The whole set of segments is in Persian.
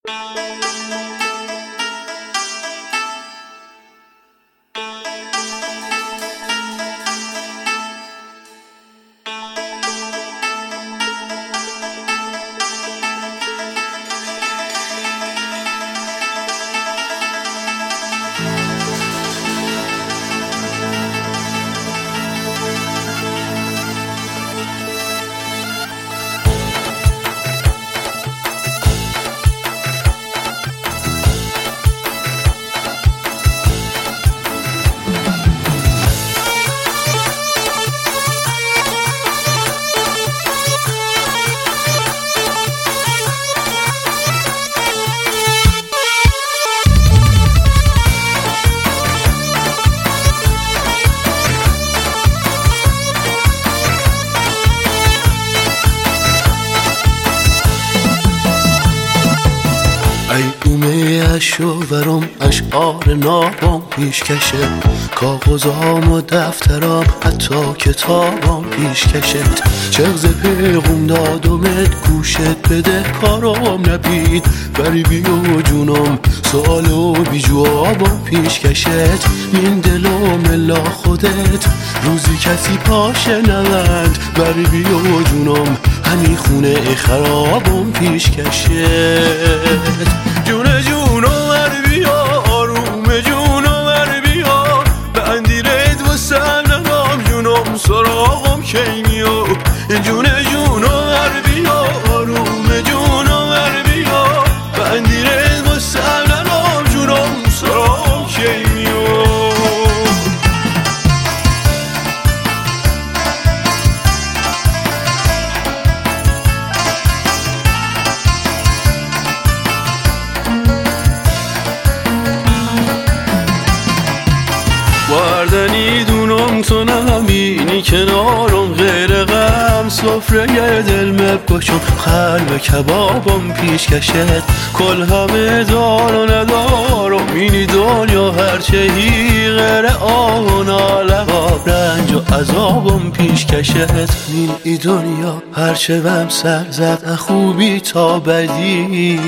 ای اومه اشورم اشعار نابم پیش کشه، کاغذام و دفترام حتی کتابام پیش کشت. چغز پیغم دادمت گوشت بده کارام نبید، بری بیو جونم سوال و بی جوابم پیش کشت. این دلم الا خودت روزی کسی پاشه نوند، بری بیو جونم همی خونه خرابم پیش کشت. جون جونو ور بیا آروم جونو ور بیا، به اندیرت و سنرام جونم سراغم کینیو. جون جونو ور بیا آروم جونو ور بیا، به اندیرت و سنرام جونم سراغم کینیو. وردنی دونم تو نمینی کنارم غیر غم، سفره دل مباشم قلب کبابم پیش کشد. کل همه دار و ندارم اینی دنیا هرچه هی غیر آه و ناله رنج و عذابم پیش کشد. این دنیا هرچه بم سر زد خوبی تا بدی،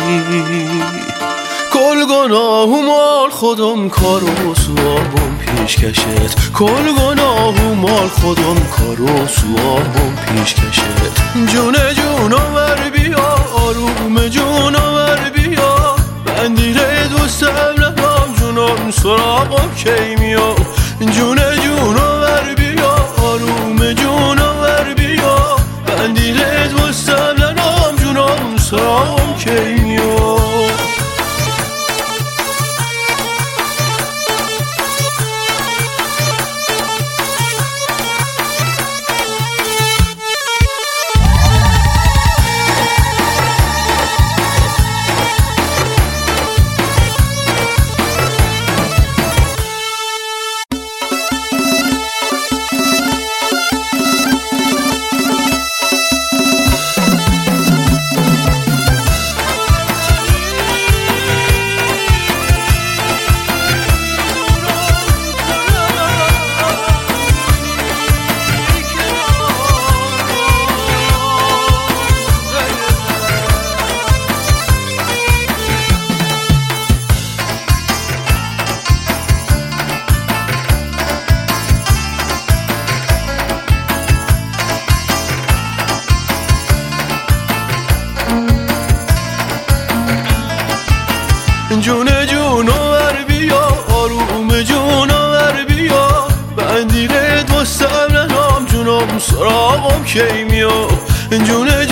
کل گناه مال خودم کار و سوابم پیش کشد. کل گناه مال خودم کار و سوابم پیش کشد. جون جونو ور بیا آروم جونو ور بیا، بندیره دوستم نرام جونم سراغم کی میاد. جون جونو ور بیا آروم جونو ور بیا، بندیره دوستم نرام جونم سراغم کی میاد. جون جونو ور بیا آروم جونو ور بیا، بندیره دوستم ننام جونم سراغم کی میاد. جون